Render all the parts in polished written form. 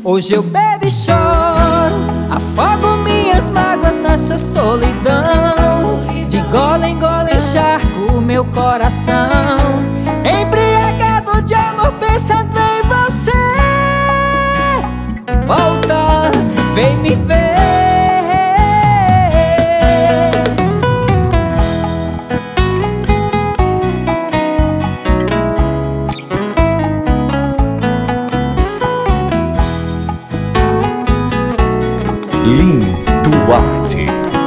Hoje eu bebo e choro, afogo minhas mágoas nessa solidão. De gole em gole encharco meu coração, embriagado de amor pensando em você. Volta, vem me ver. Lin Duarte.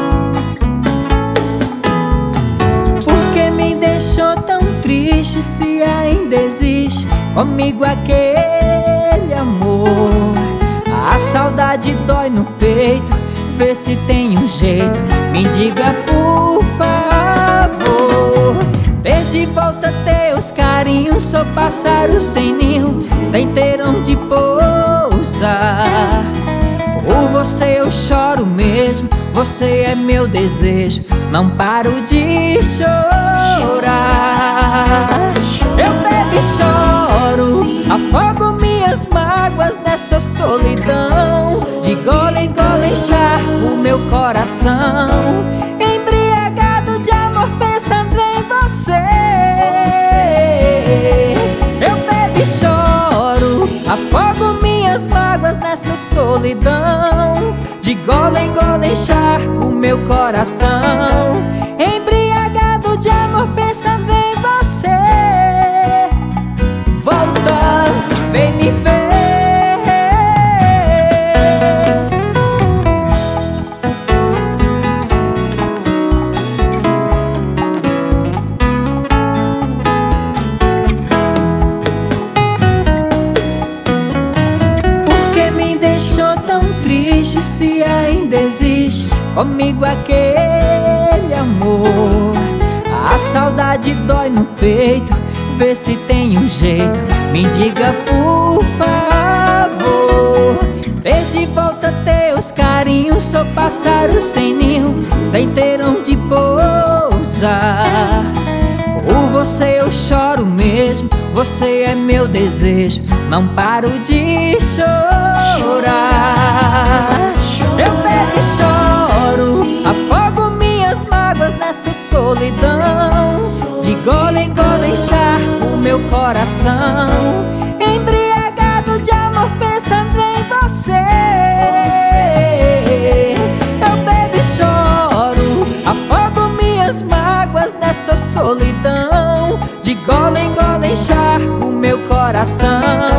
Por que me deixou tão triste se ainda existe comigo aquele amor? A saudade dói no peito, vê se tem um jeito, me diga por favor. Perdi volta teus carinhos, sou pássaro sem ninho, sem ter onde pousar. Por você eu choro mesmo, você é meu desejo, não paro de chorar. Eu bebo e choro, afogo minhas mágoas nessa solidão. De gole em gole encharco meu coração, embriagado de amor pensando em você. Eu bebo e choro, afogo minhas mágoas nessa solidão. De gole em gole encharco meu coração, embriagado de amor pensando em você. Volta, vem me ver. Se ainda existe comigo aquele amor, a saudade dói no peito, vê se tem um jeito, me diga por favor. Perdi volta teus carinhos, sou pássaro sem ninho, sem ter onde pousar. Por você eu choro mesmo, você é meu desejo, não paro de chorar. Eu bebo e choro, afogo minhas mágoas nessa solidão. De gole em gole encharco meu coração, embriagado de amor pensando em você. Eu bebo e choro, afogo minhas mágoas nessa solidão. De gole em gole encharco meu coração,